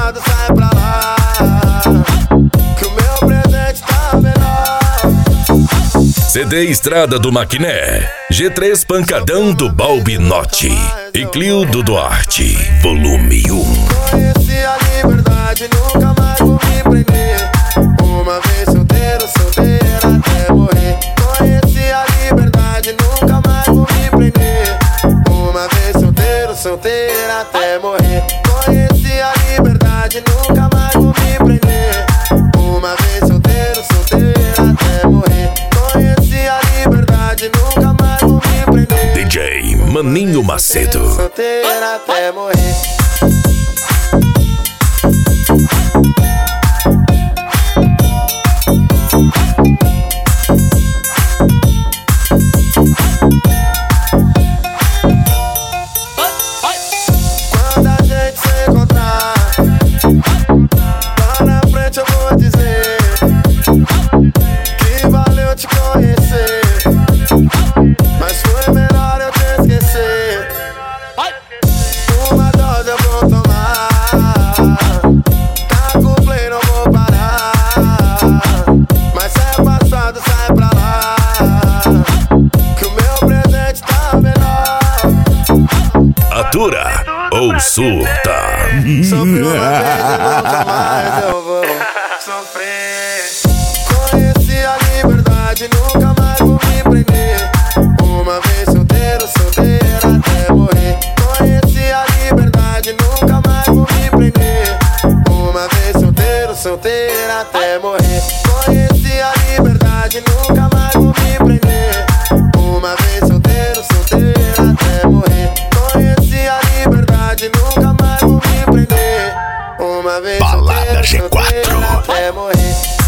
passado, sai pra lá, que o meu presente tá melhor. CD Estrada do Maquiné, G3 Pancadão do Balbinote e Clio do Duarte, volume 1. Conheci a liberdade, nunca mais vou me prender. Uma vez solteiro, solteira até morrer. Conheci a liberdade, nunca mais vou me prender. Uma vez solteiro, solteira até morrer. Conheci a liberdade, nunca mais vou me prender. Uma vez solteiro, solteira até morrer. Conheci a liberdade, nunca mais vou me prender. DJ Maninho Macedo. Solteira até morrer. Quando a gente se encontrar, lá na frente eu vou dizer que valeu te conhecer, mas foi melhor eu te esquecer. Uma dose eu vou tomar, tá com play, não vou parar. Mas é passado, sai pra lá, que o meu presente tá melhor. Atura ou surta. Sofri uma vez e nunca mais eu vou sofrer. Conheci a liberdade, nunca mais vou me prender. Uma vez solteiro, solteira até morrer. Conheci a liberdade, nunca mais vou me prender. Uma vez solteiro, solteira até morrer. Conheci a liberdade, nunca mais vou me prender. Uma vez solteiro, solteira até morrer. Conheci a liberdade, nunca mais vou me prender. Uma vez Balada solteiro, G4. solteira até morrer.